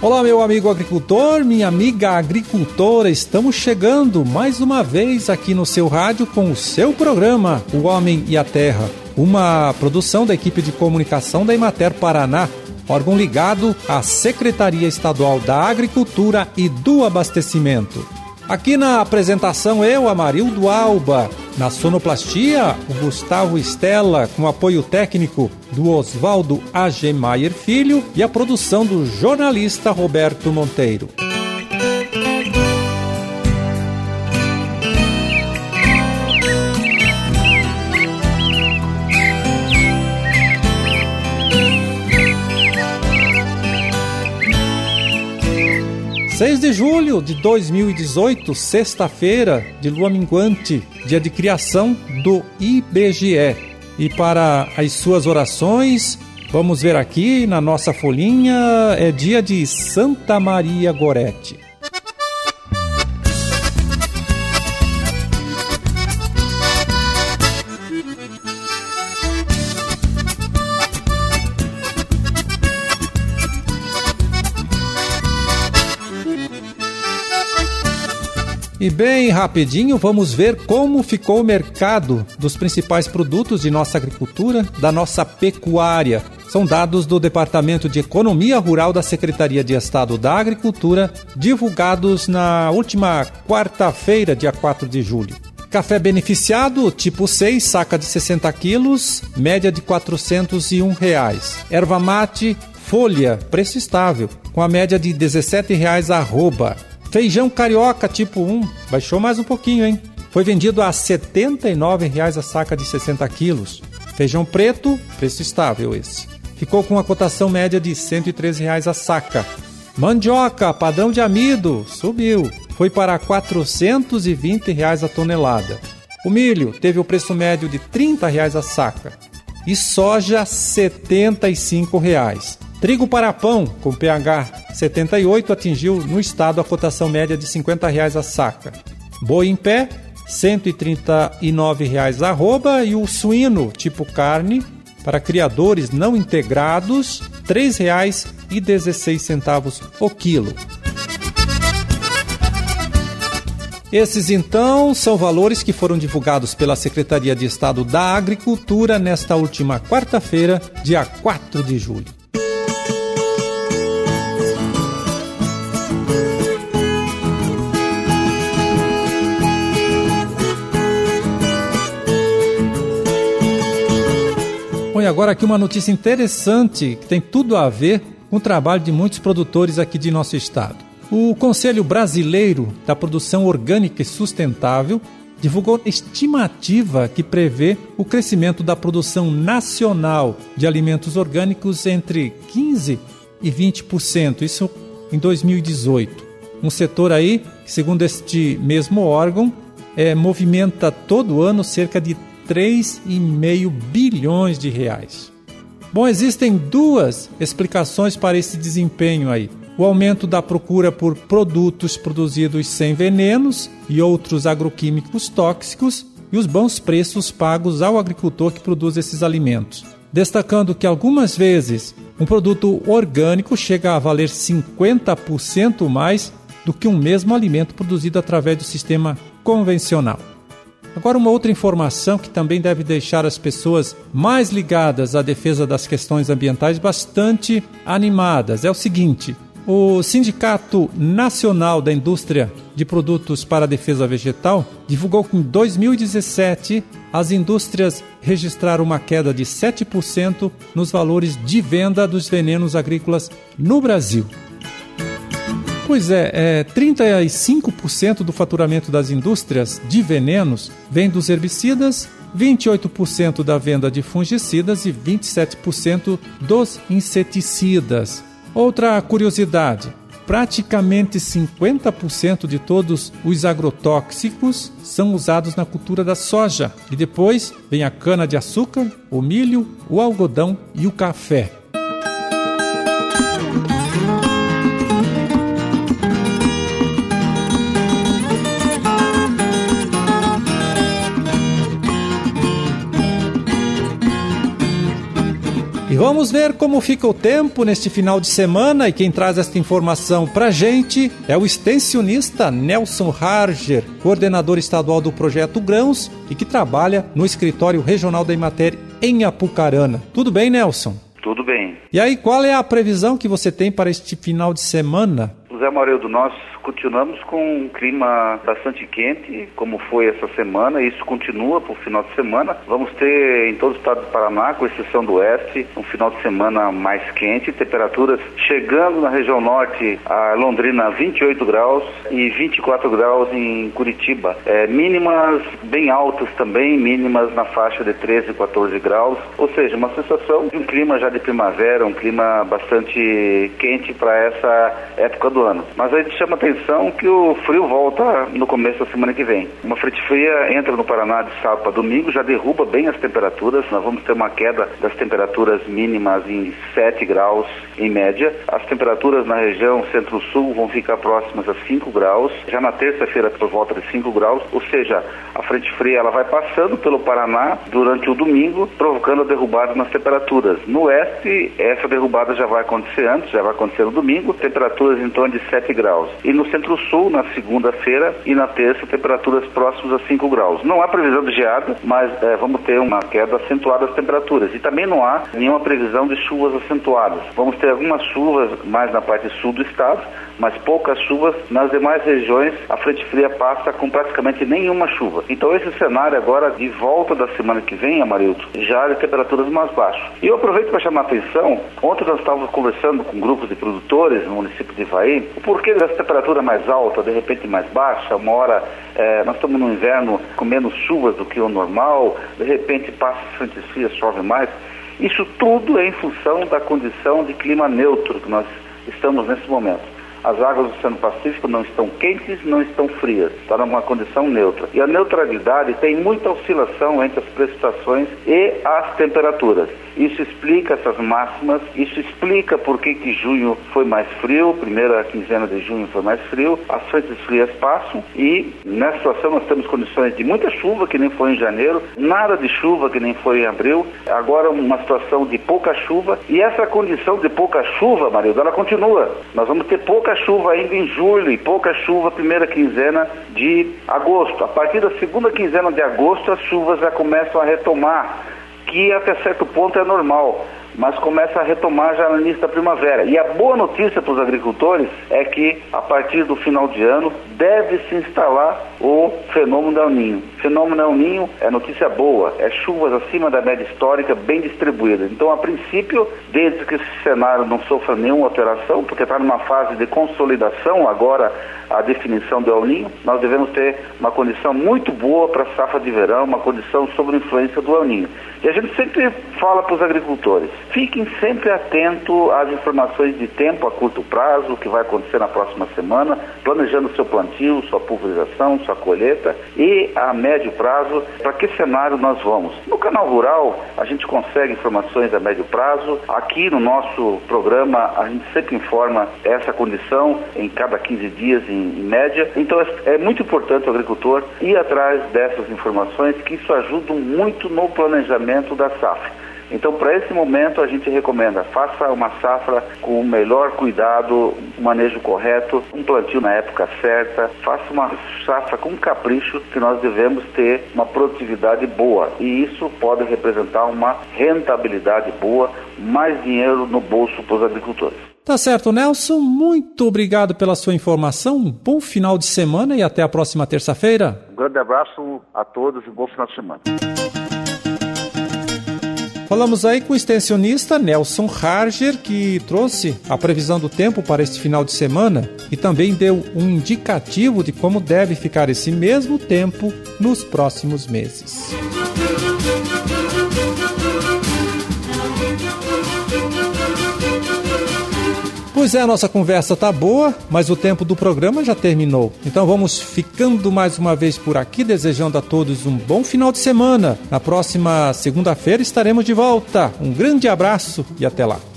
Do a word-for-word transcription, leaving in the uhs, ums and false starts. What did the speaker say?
Olá, meu amigo agricultor, minha amiga agricultora, estamos chegando mais uma vez aqui no seu rádio com o seu programa, O Homem e a Terra, uma produção da equipe de comunicação da Emater Paraná, órgão ligado à Secretaria Estadual da Agricultura e do Abastecimento. Aqui na apresentação eu, Amarildo Alba, na sonoplastia, o Gustavo Estela, com apoio técnico do Oswaldo Agemeyer Filho e a produção do jornalista Roberto Monteiro. seis de julho de dois mil e dezoito, sexta-feira de lua minguante, dia de criação do I B G E. E para as suas orações, vamos ver aqui na nossa folhinha, é dia de Santa Maria Gorete. E bem rapidinho, vamos ver como ficou o mercado dos principais produtos de nossa agricultura, da nossa pecuária. São dados do Departamento de Economia Rural da Secretaria de Estado da Agricultura, divulgados na última quarta-feira, dia quatro de julho. Café beneficiado, tipo seis, saca de sessenta quilos, média de quatrocentos e um reais. Erva mate, folha, preço estável, com a média de dezessete reais a arroba. Feijão carioca tipo um, baixou mais um pouquinho, hein? Foi vendido a setenta e nove reais a saca de sessenta quilos. Feijão preto, preço estável esse. Ficou com a cotação média de cento e treze reais a saca. Mandioca, padrão de amido, subiu. Foi para quatrocentos e vinte reais a tonelada. O milho teve o preço médio de trinta reais a saca. E soja, setenta e cinco reais. Trigo para pão, com pH setenta e oito, atingiu no estado a cotação média de cinquenta reais a saca. Boi em pé, cento e trinta e nove reais a arroba, e o suíno tipo carne, para criadores não integrados, três reais e dezesseis centavos o quilo. Esses, então, são valores que foram divulgados pela Secretaria de Estado da Agricultura nesta última quarta-feira, dia quatro de julho. Bom, e agora aqui uma notícia interessante que tem tudo a ver com o trabalho de muitos produtores aqui de nosso estado. O Conselho Brasileiro da Produção Orgânica e Sustentável divulgou estimativa que prevê o crescimento da produção nacional de alimentos orgânicos entre quinze por cento e vinte por cento, isso em dois mil e dezoito. Um setor aí que, segundo este mesmo órgão, é, movimenta todo ano cerca de três vírgula cinco bilhões de reais. Bom, existem duas explicações para esse desempenho aí. O aumento da procura por produtos produzidos sem venenos e outros agroquímicos tóxicos e os bons preços pagos ao agricultor que produz esses alimentos. Destacando que algumas vezes um produto orgânico chega a valer cinquenta por cento mais do que um mesmo alimento produzido através do sistema convencional. Agora, uma outra informação que também deve deixar as pessoas mais ligadas à defesa das questões ambientais bastante animadas é o seguinte: o Sindicato Nacional da Indústria de Produtos para a Defesa Vegetal divulgou que em dois mil e dezessete as indústrias registraram uma queda de sete por cento nos valores de venda dos venenos agrícolas no Brasil. Pois é, é, trinta e cinco por cento do faturamento das indústrias de venenos vem dos herbicidas, vinte e oito por cento da venda de fungicidas e vinte e sete por cento dos inseticidas. Outra curiosidade, praticamente cinquenta por cento de todos os agrotóxicos são usados na cultura da soja. E depois vem a cana-de-açúcar, o milho, o algodão e o café. E vamos ver como fica o tempo neste final de semana, e quem traz esta informação pra gente é o extensionista Nelson Harger, coordenador estadual do Projeto Grãos e que trabalha no escritório regional da Emater em Apucarana. Tudo bem, Nelson? Tudo bem. E aí, qual é a previsão que você tem para este final de semana? Zé Amarildo, nós continuamos com um clima bastante quente, como foi essa semana, e isso continua para o final de semana. Vamos ter em todo o estado do Paraná, com exceção do oeste, um final de semana mais quente, temperaturas chegando na região norte, a Londrina vinte e oito graus e vinte e quatro graus em Curitiba. É, mínimas bem altas também, mínimas na faixa de treze e quatorze graus, ou seja, uma sensação de um clima já de primavera, um clima bastante quente para essa época do ano. Mas a gente chama atenção que o frio volta no começo da semana que vem. Uma frente fria entra no Paraná de sábado para domingo, já derruba bem as temperaturas. Nós vamos ter uma queda das temperaturas mínimas em sete graus em média. As temperaturas na região centro-sul vão ficar próximas a cinco graus. Já na terça-feira por volta de cinco graus, ou seja, a frente fria ela vai passando pelo Paraná durante o domingo, provocando a derrubada nas temperaturas. No oeste, essa derrubada já vai acontecer antes, já vai acontecer no domingo, temperaturas em torno de sete graus. E no centro-sul, na segunda-feira e na terça, temperaturas próximas a cinco graus. Não há previsão de geada, mas é, vamos ter uma queda acentuada das temperaturas. E também não há nenhuma previsão de chuvas acentuadas. Vamos ter algumas chuvas mais na parte sul do estado, mas poucas chuvas nas demais regiões. A frente fria passa com praticamente nenhuma chuva. Então esse cenário agora, de volta da semana que vem, Amarildo, já de temperaturas mais baixas. E eu aproveito para chamar a atenção, ontem nós estávamos conversando com grupos de produtores no município de Ivaí, o porquê dessa temperatura mais alta, de repente mais baixa. Uma hora é, nós estamos no inverno com menos chuvas do que o normal, de repente passa frentes frias, chove mais. Isso tudo é em função da condição de clima neutro que nós estamos nesse momento. As águas do Oceano Pacífico não estão quentes, não estão frias, está numa condição neutra. E a neutralidade tem muita oscilação entre as precipitações e as temperaturas. Isso explica essas máximas, isso explica por que que junho foi mais frio, primeira quinzena de junho foi mais frio, as frentes frias passam e nessa situação nós temos condições de muita chuva, que nem foi em janeiro, nada de chuva, que nem foi em abril, agora uma situação de pouca chuva, e essa condição de pouca chuva, Marildo, ela continua. Nós vamos ter pouca chuva ainda em julho e pouca chuva primeira quinzena de agosto. A partir da segunda quinzena de agosto as chuvas já começam a retomar, que até certo ponto é normal, mas começa a retomar já no início da primavera. E a boa notícia para os agricultores é que a partir do final de ano deve se instalar o fenômeno El Niño. Fenômeno El Niño é notícia boa, é chuvas acima da média histórica bem distribuídas. Então, a princípio, desde que esse cenário não sofra nenhuma alteração, porque está numa fase de consolidação agora a definição do El Niño, nós devemos ter uma condição muito boa para a safra de verão, uma condição sob influência do El Niño. E a gente sempre fala para os agricultores, fiquem sempre atentos às informações de tempo a curto prazo, o que vai acontecer na próxima semana, planejando seu plantio, sua pulverização, sua colheita, e a médio prazo, para que cenário nós vamos. No Canal Rural, a gente consegue informações a médio prazo. Aqui no nosso programa, a gente sempre informa essa condição em cada quinze dias, em, em média. Então, é, é muito importante o agricultor ir atrás dessas informações, que isso ajuda muito no planejamento da safra. Então, para esse momento, a gente recomenda, faça uma safra com o melhor cuidado, o manejo correto, um plantio na época certa, faça uma safra com capricho, que nós devemos ter uma produtividade boa. E isso pode representar uma rentabilidade boa, mais dinheiro no bolso para os agricultores. Tá certo, Nelson. Muito obrigado pela sua informação. Um bom final de semana e até a próxima terça-feira. Um grande abraço a todos e um bom final de semana. Falamos aí com o extensionista Nelson Harger, que trouxe a previsão do tempo para este final de semana e também deu um indicativo de como deve ficar esse mesmo tempo nos próximos meses. Pois é, a nossa conversa tá boa, mas o tempo do programa já terminou. Então vamos ficando mais uma vez por aqui, desejando a todos um bom final de semana. Na próxima segunda-feira estaremos de volta. Um grande abraço e até lá.